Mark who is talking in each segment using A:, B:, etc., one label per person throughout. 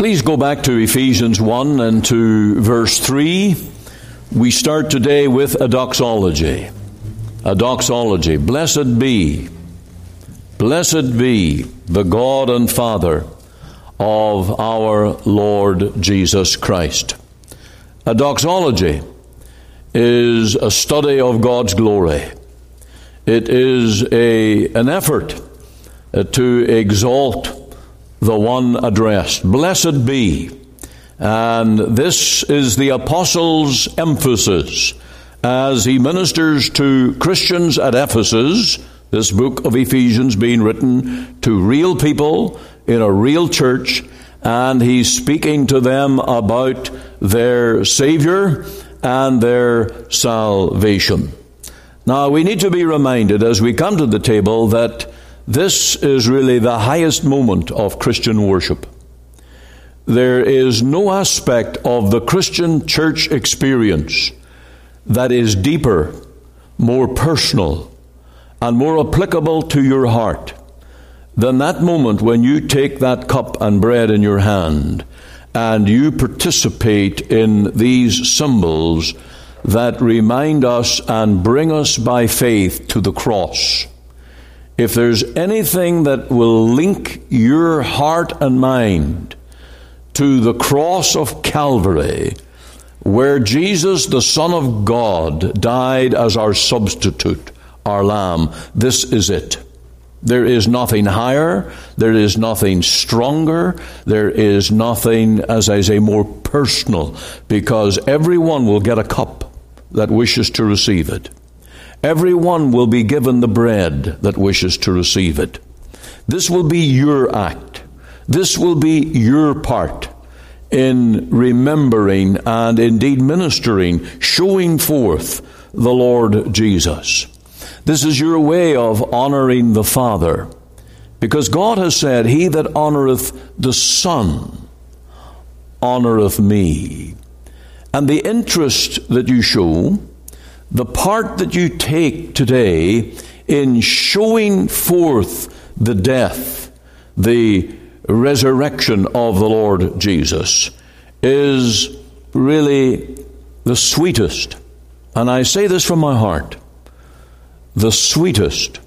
A: Please go back to Ephesians 1 and to verse 3. We start today with a doxology. A doxology. Blessed be the God and Father of our Lord Jesus Christ. A doxology is a study of God's glory. It is an effort to exalt the one addressed. Blessed be. And this is the apostle's emphasis as he ministers to Christians at Ephesus, this book of Ephesians being written to real people in a real church, and he's speaking to them about their Savior and their salvation. Now, we need to be reminded as we come to the table that this is really the highest moment of Christian worship. There is no aspect of the Christian church experience that is deeper, more personal, and more applicable to your heart than that moment when you take that cup and bread in your hand and you participate in these symbols that remind us and bring us by faith to the cross. If there's anything that will link your heart and mind to the cross of Calvary, where Jesus, the Son of God, died as our substitute, our Lamb, this is it. There is nothing higher, there is nothing stronger, there is nothing, as I say, more personal, because everyone will get a cup that wishes to receive it. Everyone will be given the bread that wishes to receive it. This will be your act. This will be your part in remembering and indeed ministering, showing forth the Lord Jesus. This is your way of honoring the Father, because God has said, "He that honoreth the Son honoreth me." And the interest that you show, the part that you take today in showing forth the death, the resurrection of the Lord Jesus, is really the sweetest, and I say this from my heart, the sweetest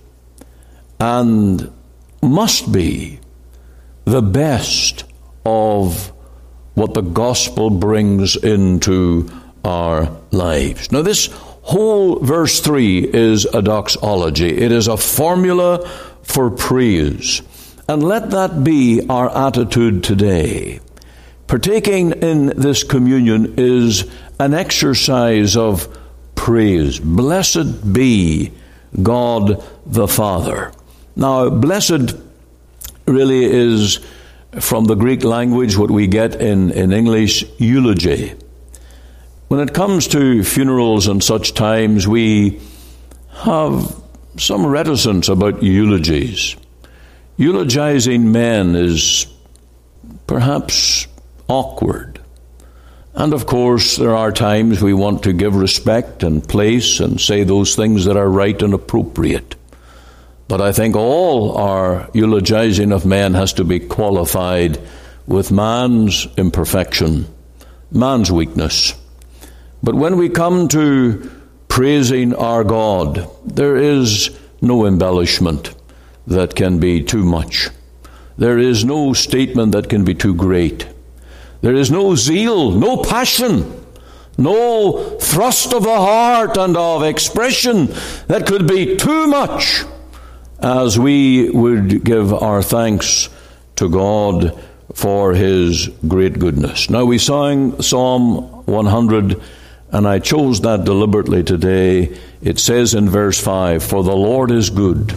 A: and must be the best of what the gospel brings into our lives. Now, this whole verse 3 is a doxology. It is a formula for praise. And let that be our attitude today. Partaking in this communion is an exercise of praise. Blessed be God the Father. Now, blessed really is, from the Greek language, what we get in English, eulogy. When it comes to funerals and such times, we have some reticence about eulogies. Eulogizing men is perhaps awkward. And of course, there are times we want to give respect and place and say those things that are right and appropriate. But I think all our eulogizing of men has to be qualified with man's imperfection, man's weakness. But when we come to praising our God, there is no embellishment that can be too much. There is no statement that can be too great. There is no zeal, no passion, no thrust of the heart and of expression that could be too much as we would give our thanks to God for His great goodness. Now, we sang Psalm 100, and I chose that deliberately today. It says in verse 5, "For the Lord is good.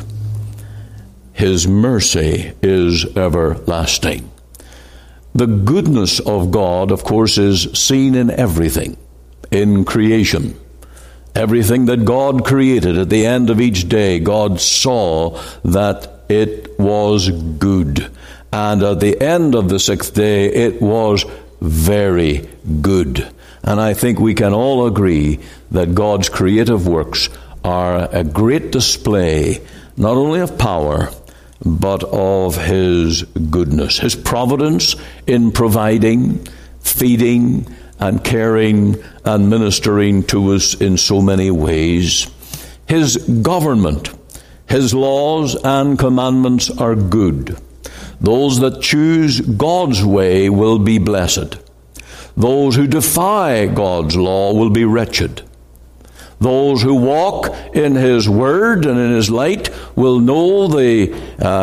A: His mercy is everlasting." The goodness of God, of course, is seen in everything, in creation. Everything that God created, at the end of each day, God saw that it was good. And at the end of the sixth day, it was very good. And I think we can all agree that God's creative works are a great display, not only of power, but of his goodness. His providence in providing, feeding, and caring and ministering to us in so many ways. His government, his laws and commandments are good. Those that choose God's way will be blessed. Those who defy God's law will be wretched. Those who walk in his word and in his light will know the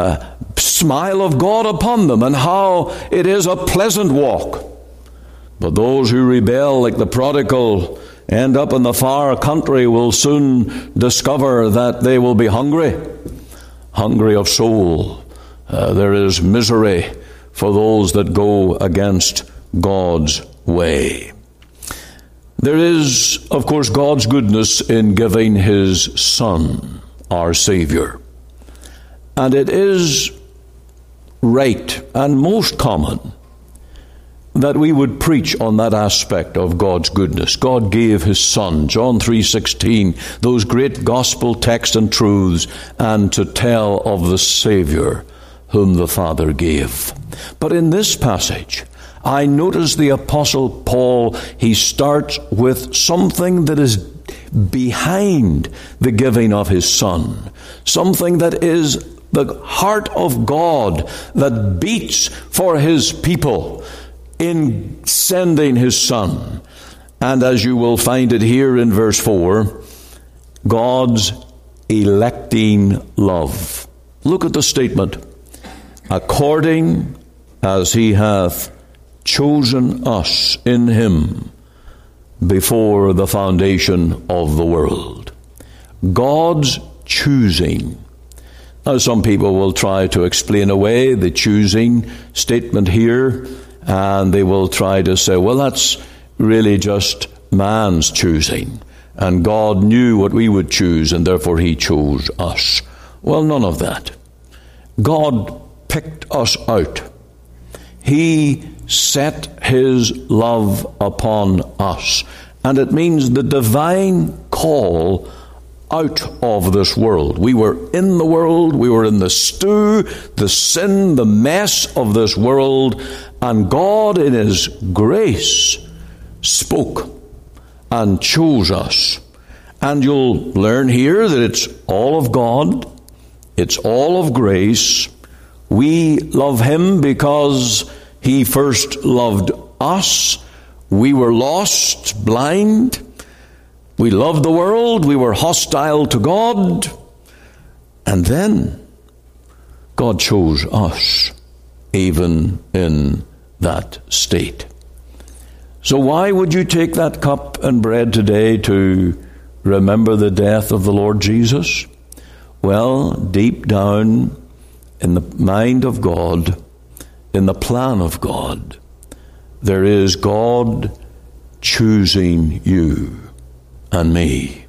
A: smile of God upon them and how it is a pleasant walk. But those who rebel like the prodigal end up in the far country will soon discover that they will be hungry of soul. There is misery for those that go against God's way. There is, of course, God's goodness in giving his Son, our Savior. And it is right and most common that we would preach on that aspect of God's goodness. God gave his Son, John 3:16, those great gospel texts and truths, and to tell of the Savior whom the Father gave. But in this passage, I notice the Apostle Paul, he starts with something that is behind the giving of his Son, something that is the heart of God that beats for his people in sending his Son. And as you will find it here in verse 4, God's electing love. Look at the statement. According as he hath chosen us in him before the foundation of the world. God's choosing. Now, some people will try to explain away the choosing statement here, and they will try to say, well, that's really just man's choosing, and God knew what we would choose, and therefore he chose us. Well, none of that. God picked us out. He set his love upon us. And it means the divine call out of this world. We were in the world, we were in the stew, the sin, the mess of this world, and God in his grace spoke and chose us. And you'll learn here that it's all of God, it's all of grace. We love him because he first loved us. We were lost, blind. We loved the world. We were hostile to God. And then God chose us, even in that state. So why would you take that cup and bread today to remember the death of the Lord Jesus? Well, deep down in the mind of God, in the plan of God, there is God choosing you and me.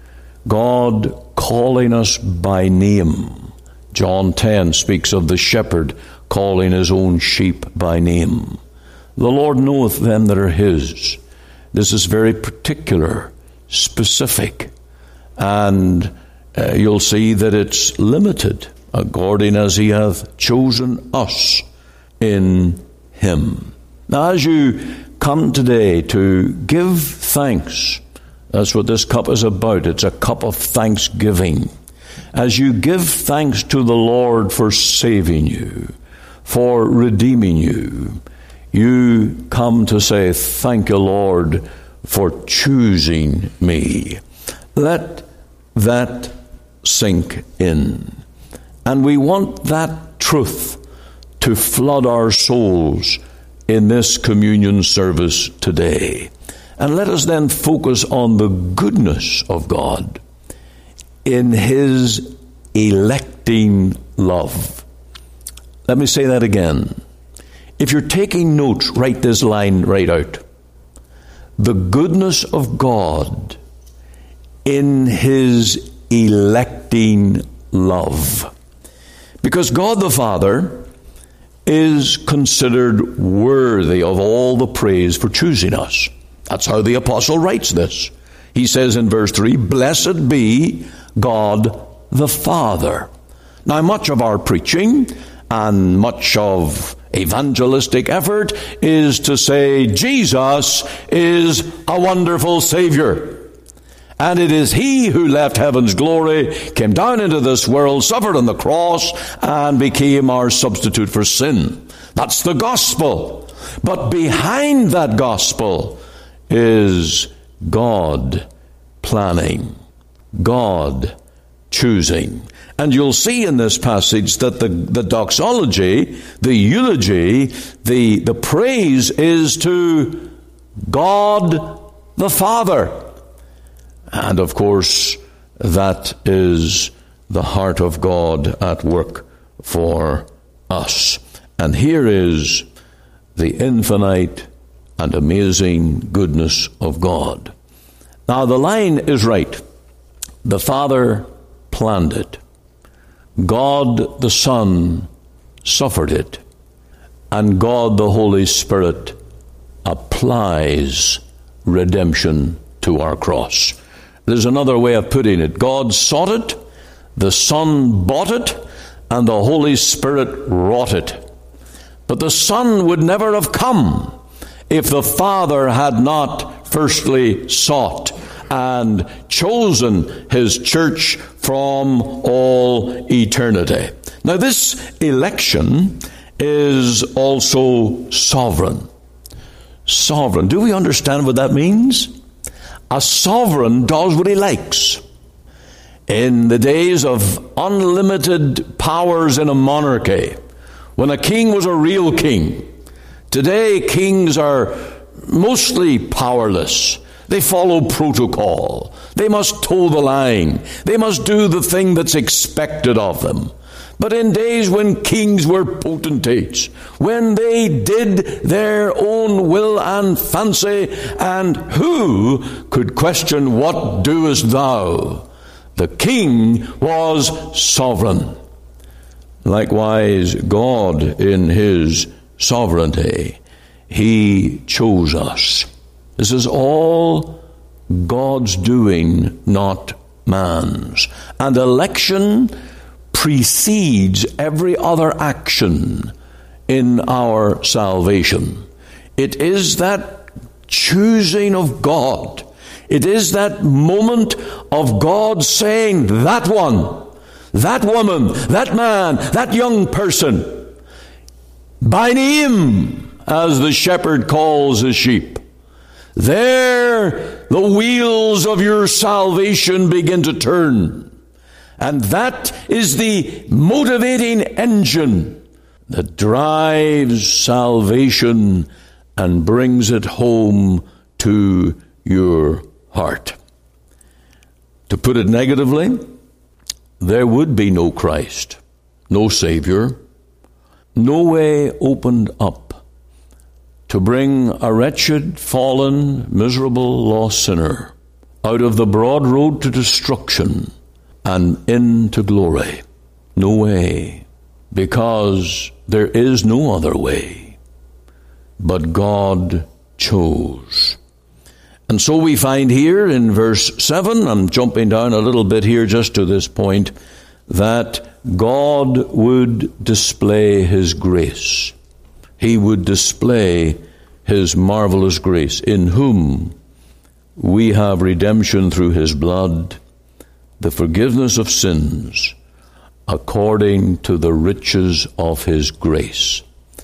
A: God calling us by name. John 10 speaks of the shepherd calling his own sheep by name. The Lord knoweth them that are his. This is very particular, specific, and you'll see that it's limited, according as he hath chosen us in him. Now, as you come today to give thanks, that's what this cup is about. It's a cup of thanksgiving. As you give thanks to the Lord for saving you, for redeeming you, you come to say, thank you, Lord, for choosing me. Let that sink in. And we want that truth to flood our souls in this communion service today. And let us then focus on the goodness of God in his electing love. Let me say that again. If you're taking notes, write this line right out. The goodness of God in his electing love. Because God the Father is considered worthy of all the praise for choosing us. That's how the apostle writes this. He says in verse 3, blessed be God the Father. Now, much of our preaching and much of evangelistic effort is to say Jesus is a wonderful Savior. And it is He who left heaven's glory, came down into this world, suffered on the cross, and became our substitute for sin. That's the gospel. But behind that gospel is God planning, God choosing. And you'll see in this passage that the doxology, the eulogy, the praise is to God the Father. And of course, that is the heart of God at work for us. And here is the infinite and amazing goodness of God. Now, the line is right. The Father planned it. God the Son suffered it. And God the Holy Spirit applies redemption to our cross. There's another way of putting it. God sought it, the Son bought it, and the Holy Spirit wrought it. But the Son would never have come if the Father had not firstly sought and chosen His church from all eternity. Now, this election is also sovereign. Sovereign. Do we understand what that means? A sovereign does what he likes. In the days of unlimited powers in a monarchy, when a king was a real king, today kings are mostly powerless. They follow protocol. They must toe the line. They must do the thing that's expected of them. But in days when kings were potentates, when they did their own will and fancy, and who could question, what doest thou? The king was sovereign. Likewise, God in His sovereignty, He chose us. This is all God's doing, not man's. And election precedes every other action in our salvation. It is that choosing of God. It is that moment of God saying, that one, that woman, that man, that young person, by name, as the shepherd calls his sheep. There the wheels of your salvation begin to turn. And that is the motivating engine that drives salvation and brings it home to your heart. To put it negatively, there would be no Christ, no Savior, no way opened up to bring a wretched, fallen, miserable, lost sinner out of the broad road to destruction and into glory. No way, because there is no other way. But God chose. And so we find here in verse 7, I'm jumping down a little bit here just to this point, that God would display His grace. He would display His marvelous grace, in whom we have redemption through His blood, the forgiveness of sins, according to the riches of His grace.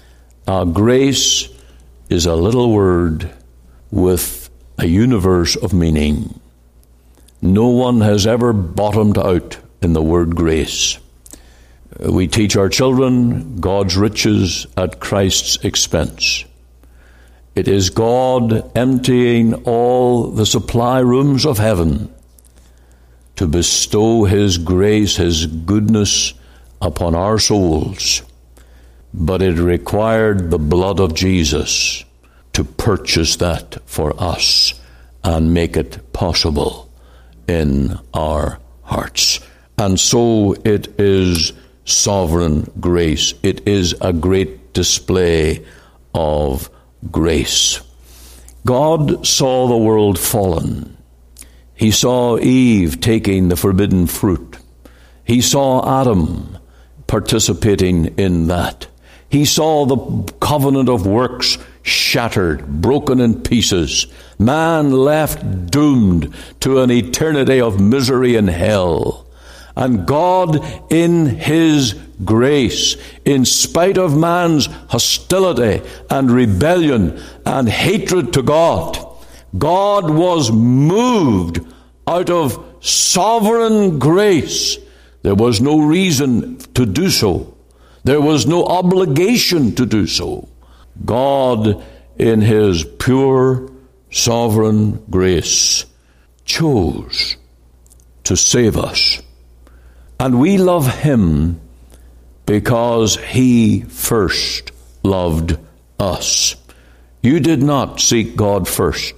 A: Grace is a little word with a universe of meaning. No one has ever bottomed out in the word grace. We teach our children God's riches at Christ's expense. It is God emptying all the supply rooms of heaven to bestow His grace, His goodness upon our souls. But it required the blood of Jesus to purchase that for us and make it possible in our hearts. And so it is sovereign grace. It is a great display of grace. God saw the world fallen. He saw Eve taking the forbidden fruit. He saw Adam participating in that. He saw the covenant of works shattered, broken in pieces. Man left doomed to an eternity of misery in hell. And God, in His grace, in spite of man's hostility and rebellion and hatred to God, God was moved out of sovereign grace. There was no reason to do so. There was no obligation to do so. God, in His pure, sovereign grace, chose to save us. And we love Him because He first loved us. You did not seek God first.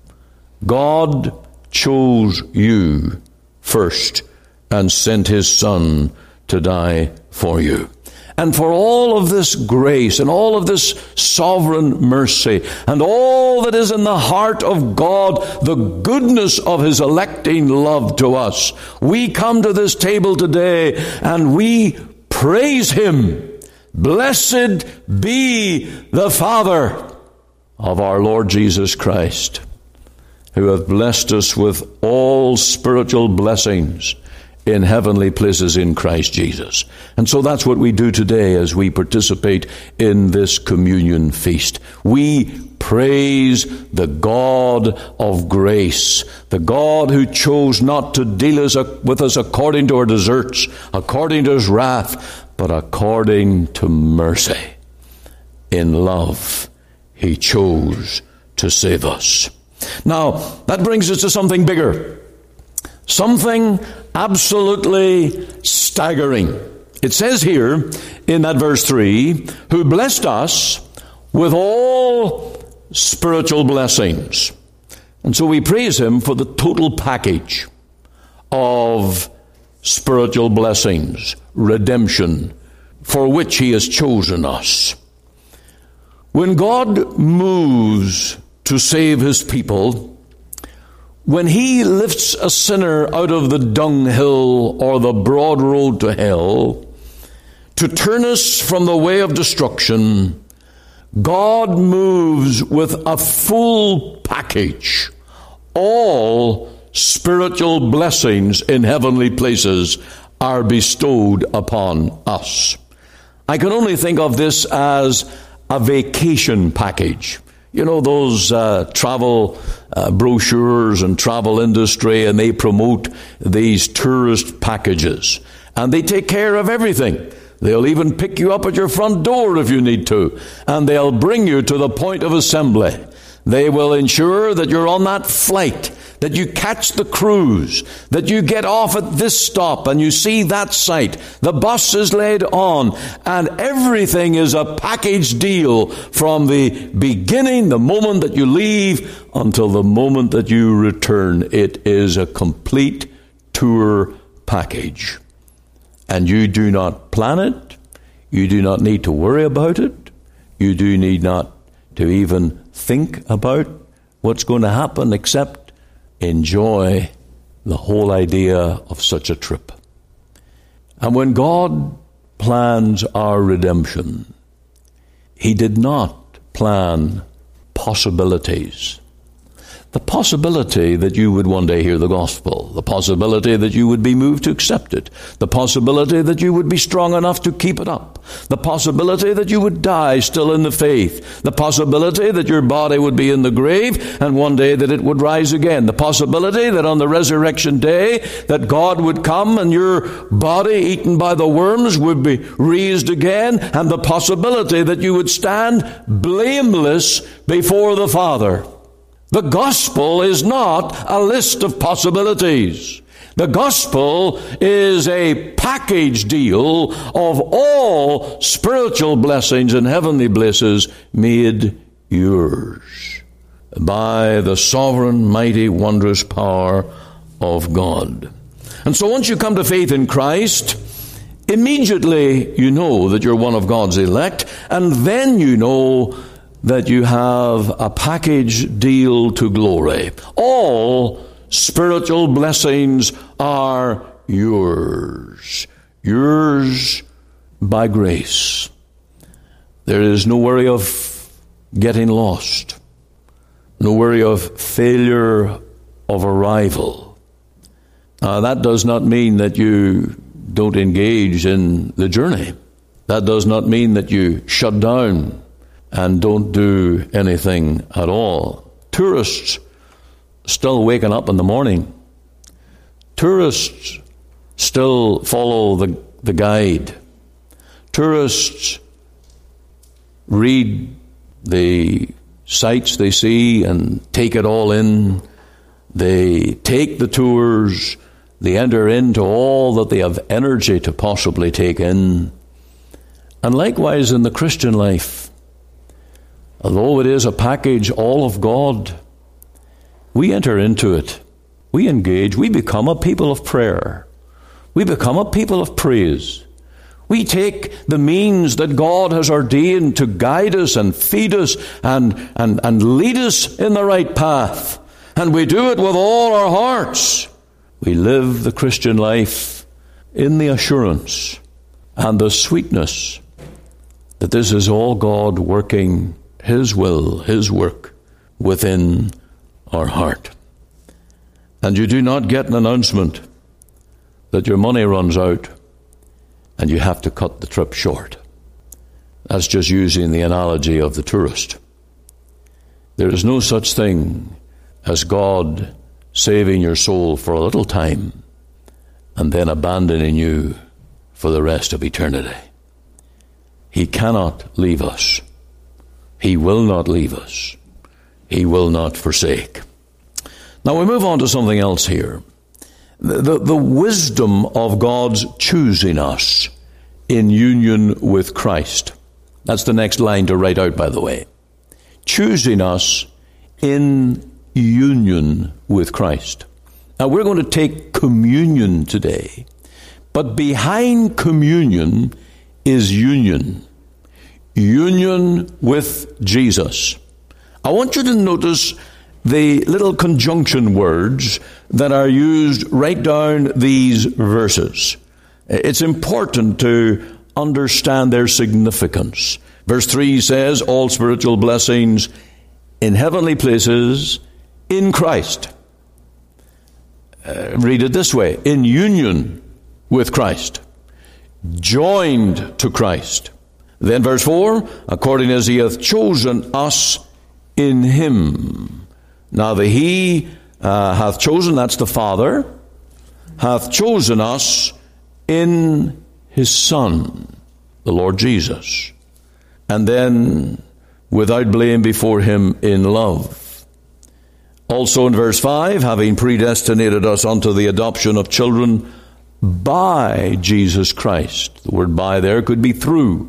A: God chose you first and sent His Son to die for you. And for all of this grace and all of this sovereign mercy and all that is in the heart of God, the goodness of His electing love to us, we come to this table today and we praise Him. Blessed be the Father of our Lord Jesus Christ, who hath blessed us with all spiritual blessings in heavenly places in Christ Jesus. And so that's what we do today as we participate in this communion feast. We praise the God of grace, the God who chose not to deal with us according to our deserts, according to His wrath, but according to mercy. In love, He chose to save us. Now, that brings us to something bigger. Something absolutely staggering. It says here in that verse 3, who blessed us with all spiritual blessings. And so we praise Him for the total package of spiritual blessings, redemption, for which He has chosen us. When God moves to save His people, when He lifts a sinner out of the dunghill or the broad road to hell, to turn us from the way of destruction, God moves with a full package. All spiritual blessings in heavenly places are bestowed upon us. I can only think of this as a vacation package. You know, those travel brochures and travel industry, and they promote these tourist packages. And they take care of everything. They'll even pick you up at your front door if you need to. And they'll bring you to the point of assembly. They will ensure that you're on that flight, that you catch the cruise, that you get off at this stop and you see that sight. The bus is laid on, and everything is a package deal from the beginning, the moment that you leave, until the moment that you return. It is a complete tour package. And you do not plan it. You do not need to worry about it. You do need not to even think about what's going to happen, except enjoy the whole idea of such a trip. And when God plans our redemption, He did not plan possibilities. The possibility that you would one day hear the gospel, the possibility that you would be moved to accept it, the possibility that you would be strong enough to keep it up, the possibility that you would die still in the faith, the possibility that your body would be in the grave and one day that it would rise again, the possibility that on the resurrection day that God would come and your body eaten by the worms would be raised again, and the possibility that you would stand blameless before the Father. The gospel is not a list of possibilities. The gospel is a package deal of all spiritual blessings and heavenly blessings made yours by the sovereign, mighty, wondrous power of God. And so once you come to faith in Christ, immediately you know that you're one of God's elect, and then you know that you have a package deal to glory. All spiritual blessings are yours. Yours by grace. There is no worry of getting lost, no worry of failure of arrival. That does not mean that you don't engage in the journey. That does not mean that you shut down and don't do anything at all. Tourists still waking up in the morning. Tourists still follow the guide. Tourists read the sights they see and take it all in. They take the tours. They enter into all that they have energy to possibly take in. And likewise in the Christian life, although it is a package all of God, we enter into it. We engage. We become a people of prayer. We become a people of praise. We take the means that God has ordained to guide us and feed us and lead us in the right path. And we do it with all our hearts. We live the Christian life in the assurance and the sweetness that this is all God working His will, His work within our heart. And you do not get an announcement that your money runs out and you have to cut the trip short. That's just using the analogy of the tourist. There is no such thing as God saving your soul for a little time and then abandoning you for the rest of eternity. He cannot leave us. He will not leave us. He will not forsake. Now we move on to something else here. The wisdom of God's choosing us in union with Christ. That's the next line to write out, by the way. Choosing us in union with Christ. Now we're going to take communion today, but behind communion is union. Union with Jesus. I want you to notice the little conjunction words that are used right down these verses. It's important to understand their significance. Verse 3 says, all spiritual blessings in heavenly places in Christ. Read it this way, in union with Christ, joined to Christ. Then verse 4, according as He hath chosen us in Him. Now the He hath chosen, that's the Father, hath chosen us in His Son, the Lord Jesus. And then without blame before Him in love. Also in verse 5, having predestinated us unto the adoption of children by Jesus Christ. The word by there could be through.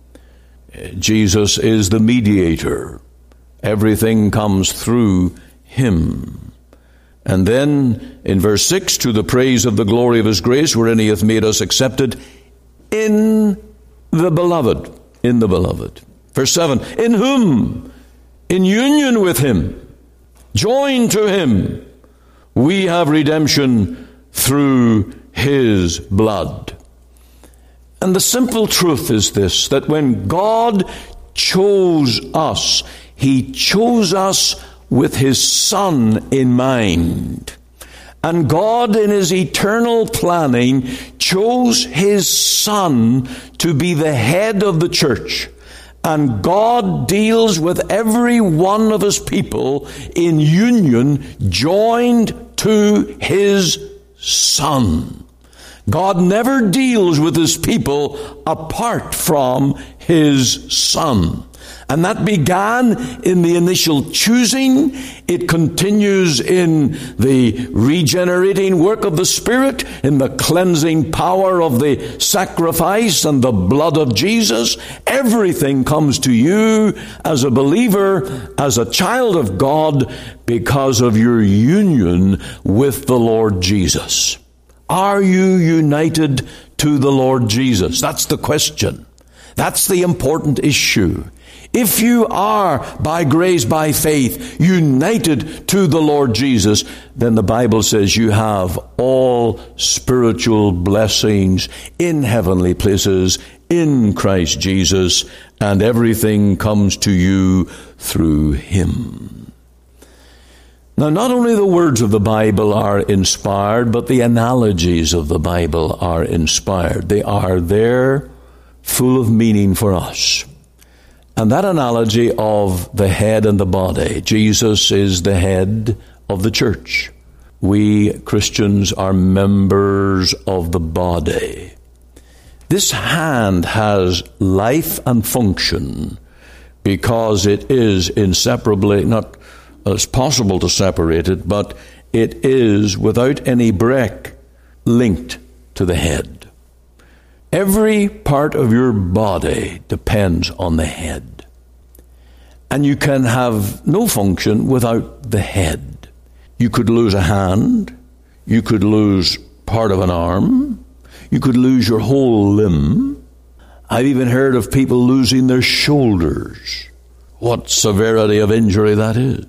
A: Jesus is the mediator. Everything comes through Him. And then in verse 6, to the praise of the glory of His grace, wherein He hath made us accepted in the Beloved. In the Beloved. Verse 7, in whom, in union with Him, joined to Him, we have redemption through His blood. And the simple truth is this, that when God chose us, He chose us with His Son in mind. And God in His eternal planning chose His Son to be the head of the church. And God deals with every one of His people in union, joined to His Son. God never deals with His people apart from His Son. And that began in the initial choosing. It continues in the regenerating work of the Spirit, in the cleansing power of the sacrifice and the blood of Jesus. Everything comes to you as a believer, as a child of God, because of your union with the Lord Jesus. Are you united to the Lord Jesus? That's the question. That's the important issue. If you are, by grace, by faith, united to the Lord Jesus, then the Bible says you have all spiritual blessings in heavenly places in Christ Jesus, and everything comes to you through him. Now, not only the words of the Bible are inspired, but the analogies of the Bible are inspired. They are there, full of meaning for us. And that analogy of the head and the body, Jesus is the head of the church. We Christians are members of the body. This hand has life and function because it is inseparably, not as possible to separate it, but it is without any break linked to the head. Every part of your body depends on the head. And you can have no function without the head. You could lose a hand. You could lose part of an arm. You could lose your whole limb. I've even heard of people losing their shoulders. What severity of injury that is.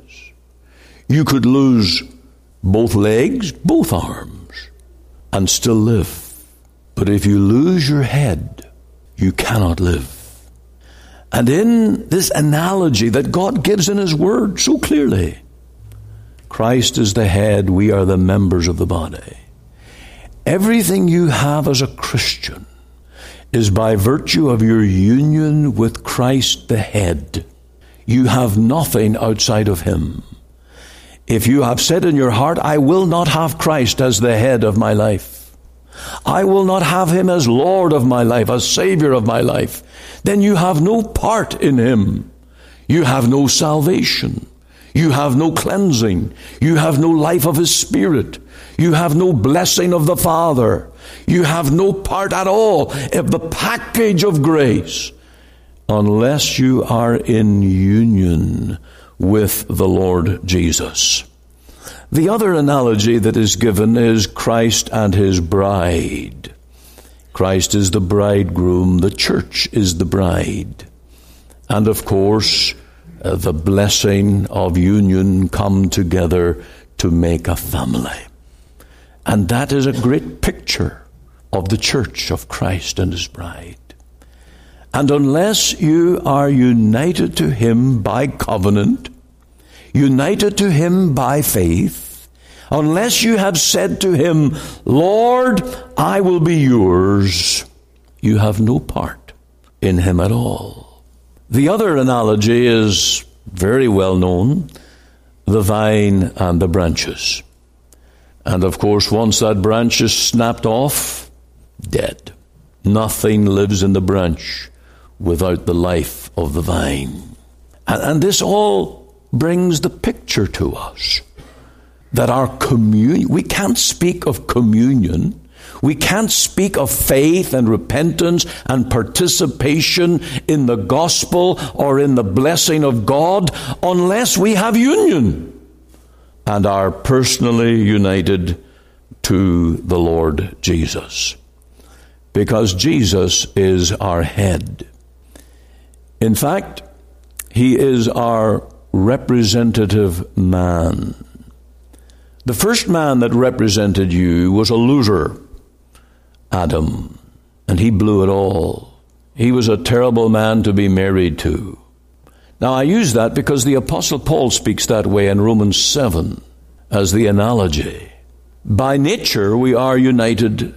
A: You could lose both legs, both arms, and still live. But if you lose your head, you cannot live. And in this analogy that God gives in his word so clearly, Christ is the head, we are the members of the body. Everything you have as a Christian is by virtue of your union with Christ the head. You have nothing outside of him. If you have said in your heart, I will not have Christ as the head of my life, I will not have him as Lord of my life, as Savior of my life, then you have no part in him. You have no salvation. You have no cleansing. You have no life of his Spirit. You have no blessing of the Father. You have no part at all of the package of grace unless you are in union with the Lord Jesus. The other analogy that is given is Christ and his bride. Christ is the bridegroom, the church is the bride. And of course, the blessing of union come together to make a family. And that is a great picture of the church of Christ and his bride. And unless you are united to him by covenant, united to him by faith, unless you have said to him, Lord, I will be yours, you have no part in him at all. The other analogy is very well known, the vine and the branches. And of course, once that branch is snapped off, dead. Nothing lives in the branch without the life of the vine. And this all brings the picture to us that our communion, we can't speak of communion, we can't speak of faith and repentance and participation in the gospel or in the blessing of God unless we have union and are personally united to the Lord Jesus. Because Jesus is our head. In fact, he is our representative man. The first man that represented you was a loser, Adam, and he blew it all. He was a terrible man to be married to. Now I use that because the Apostle Paul speaks that way in Romans 7 as the analogy. By nature we are united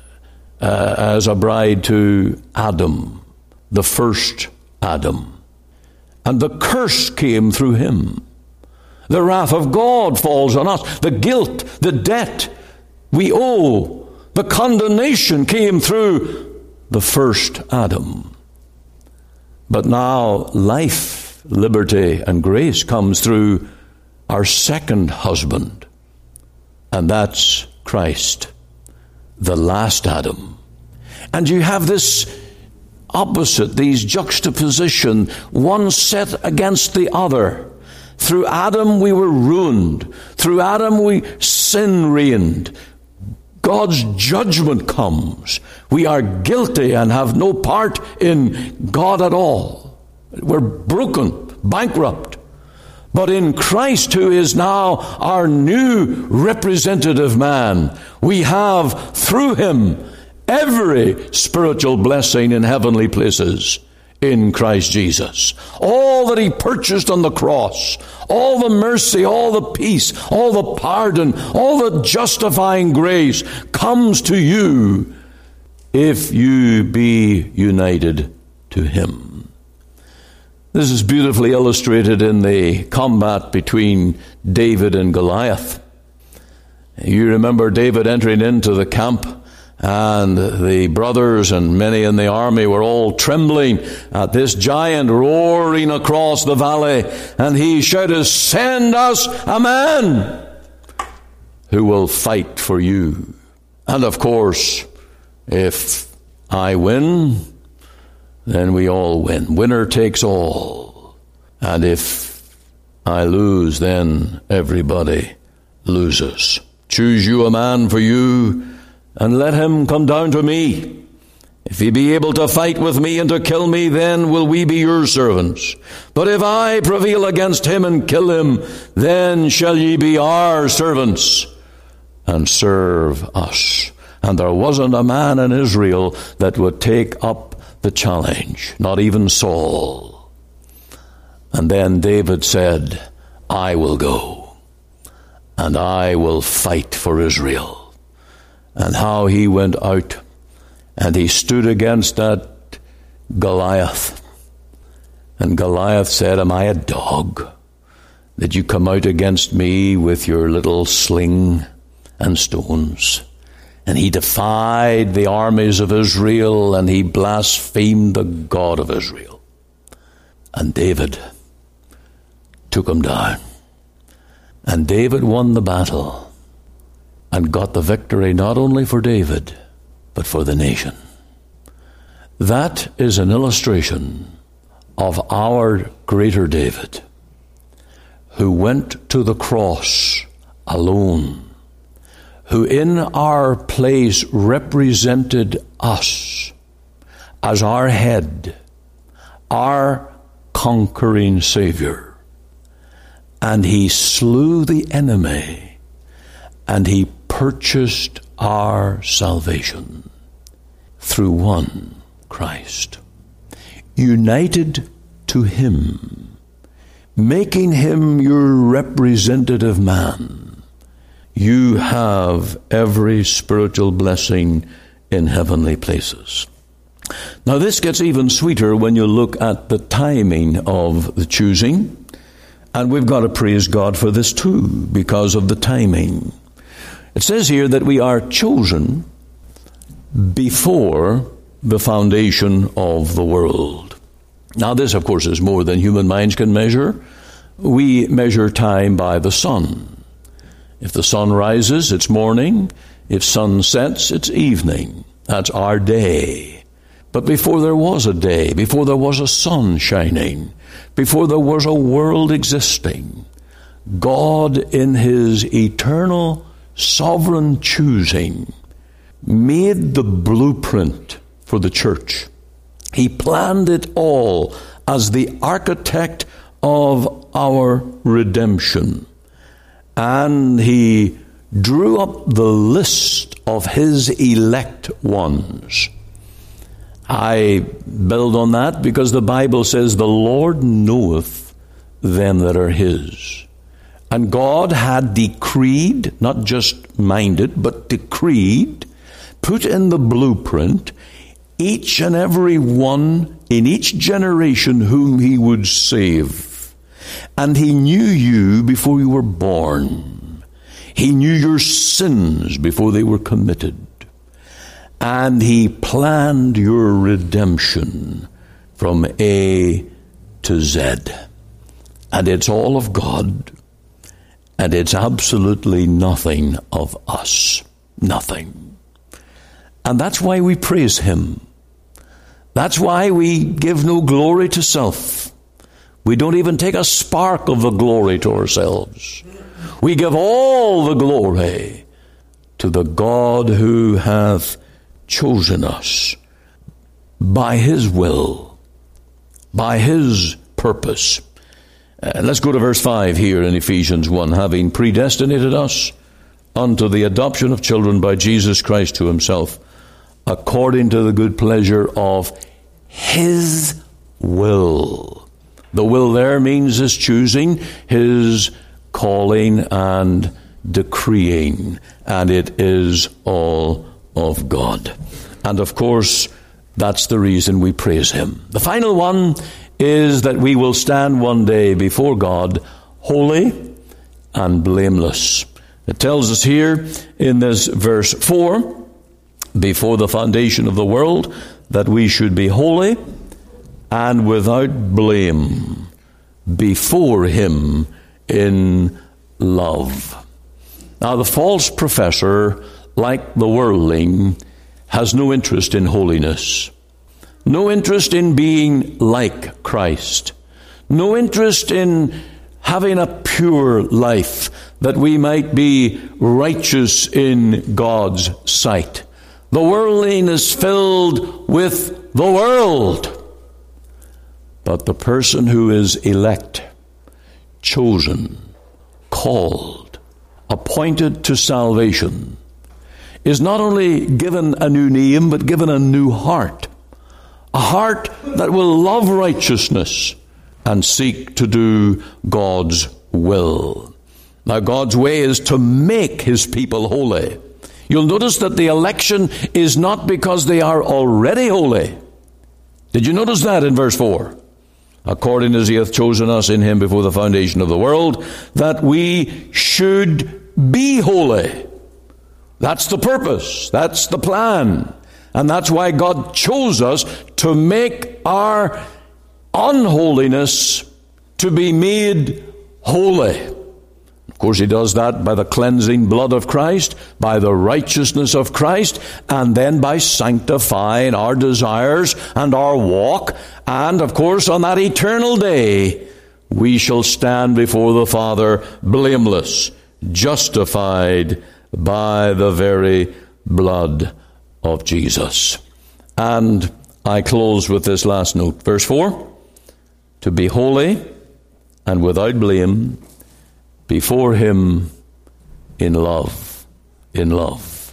A: as a bride to Adam, the first Adam. And the curse came through him. The wrath of God falls on us. The guilt, the debt we owe, the condemnation came through the first Adam. But now life, liberty, and grace comes through our second husband. And that's Christ, the last Adam. And you have this opposite, these juxtaposition, one set against the other. Through Adam we were ruined. Through Adam sin reigned. God's judgment comes. We are guilty and have no part in God at all. We're broken, bankrupt. But in Christ, who is now our new representative man, we have through him every spiritual blessing in heavenly places in Christ Jesus. All that he purchased on the cross, all the mercy, all the peace, all the pardon, all the justifying grace comes to you if you be united to him. This is beautifully illustrated in the combat between David and Goliath. You remember David entering into the camp, and the brothers and many in the army were all trembling at this giant roaring across the valley. And he shouted, "Send us a man who will fight for you." And of course, if I win, then we all win. Winner takes all. And if I lose, then everybody loses. Choose you a man for you, and let him come down to me. If he be able to fight with me and to kill me, then will we be your servants. But if I prevail against him and kill him, then shall ye be our servants and serve us. And there wasn't a man in Israel that would take up the challenge, not even Saul. And then David said, "I will go, and I will fight for Israel." And how he went out and he stood against that Goliath. And Goliath said, "Am I a dog that you come out against me with your little sling and stones?" And he defied the armies of Israel, and he blasphemed the God of Israel. And David took him down. And David won the battle and got the victory not only for David, but for the nation. That is an illustration of our greater David, who went to the cross alone, who in our place represented us as our head, our conquering Savior. And he slew the enemy, and he purchased our salvation through one Christ. United to him, making him your representative man, you have every spiritual blessing in heavenly places. Now this gets even sweeter when you look at the timing of the choosing, and we've got to praise God for this too, because of the timing. It says here that we are chosen before the foundation of the world. Now this, of course, is more than human minds can measure. We measure time by the sun. If the sun rises, it's morning. If sun sets, it's evening. That's our day. But before there was a day, before there was a sun shining, before there was a world existing, God in his eternal sovereign choosing made the blueprint for the church. He planned it all as the architect of our redemption. And he drew up the list of his elect ones. I build on that because the Bible says the Lord knoweth them that are his. And God had decreed, not just minded, but decreed, put in the blueprint, each and every one in each generation whom he would save. And he knew you before you were born. He knew your sins before they were committed. And he planned your redemption from A to Z. And it's all of God. And it's absolutely nothing of us. Nothing. And that's why we praise him. That's why we give no glory to self. We don't even take a spark of the glory to ourselves. We give all the glory to the God who hath chosen us by his will, by his purpose. Let's go to verse 5 here in Ephesians 1. Having predestinated us unto the adoption of children by Jesus Christ to himself, according to the good pleasure of His will. The will there means His choosing, His calling and decreeing, and it is all of God. And of course, that's the reason we praise Him. The final one is that we will stand one day before God holy and blameless. It tells us here in this verse 4, before the foundation of the world, that we should be holy and without blame before Him in love. Now, the false professor, like the worldling, has no interest in holiness, no interest in being like Christ, no interest in having a pure life that we might be righteous in God's sight. The worldling is filled with the world. But the person who is elect, chosen, called, appointed to salvation, is not only given a new name, but given a new heart. A heart that will love righteousness and seek to do God's will. Now, God's way is to make His people holy. You'll notice that the election is not because they are already holy. Did you notice that in verse 4? According as He hath chosen us in Him before the foundation of the world, that we should be holy. That's the purpose. That's the plan. And that's why God chose us to make our unholiness to be made holy. Of course, He does that by the cleansing blood of Christ, by the righteousness of Christ, and then by sanctifying our desires and our walk. And, of course, on that eternal day, we shall stand before the Father blameless, justified by the very blood of Jesus. And I close with this last note. Verse 4, to be holy and without blame before Him in love. In love.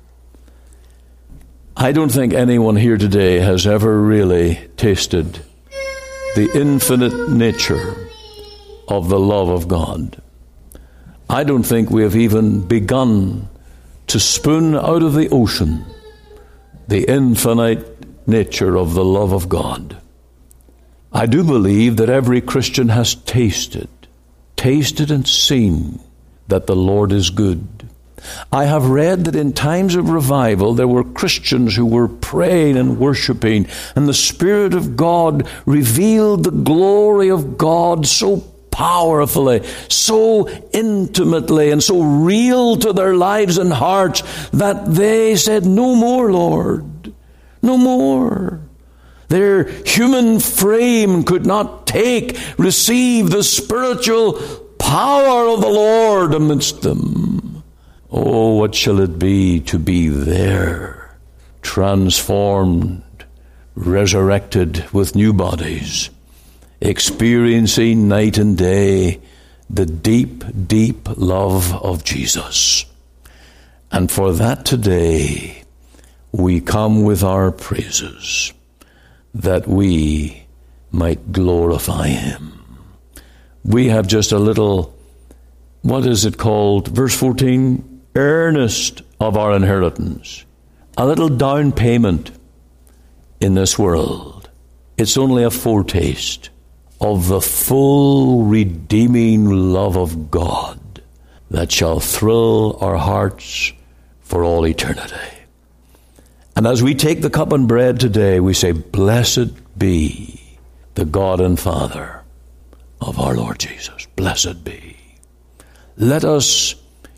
A: I don't think anyone here today has ever really tasted the infinite nature of the love of God. I don't think we have even begun to spoon out of the ocean the infinite nature of the love of God. I do believe that every Christian has tasted and seen that the Lord is good. I have read that in times of revival there were Christians who were praying and worshiping, and the Spirit of God revealed the glory of God so powerfully, so intimately, and so real to their lives and hearts that they said, "No more, Lord, no more." Their human frame could not receive the spiritual power of the Lord amidst them. Oh, what shall it be to be there, transformed, resurrected with new bodies, experiencing night and day the deep, deep love of Jesus. And for that today, we come with our praises, that we might glorify Him. We have just a little, what is it called? Verse 14, earnest of our inheritance. A little down payment in this world. It's only a foretaste of the full redeeming love of God that shall thrill our hearts for all eternity. And as we take the cup and bread today, we say, "Blessed be the God and Father of our Lord Jesus." Blessed be. Let us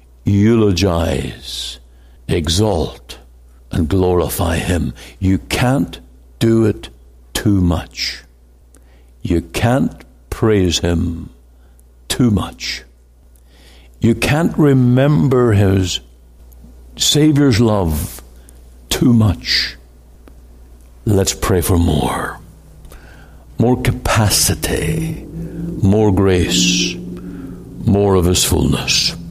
A: eulogize, exalt, and glorify Him. You can't do it too much. You can't praise Him too much. You can't remember His Savior's love too much. Let's pray for more capacity, more grace, more of His fullness.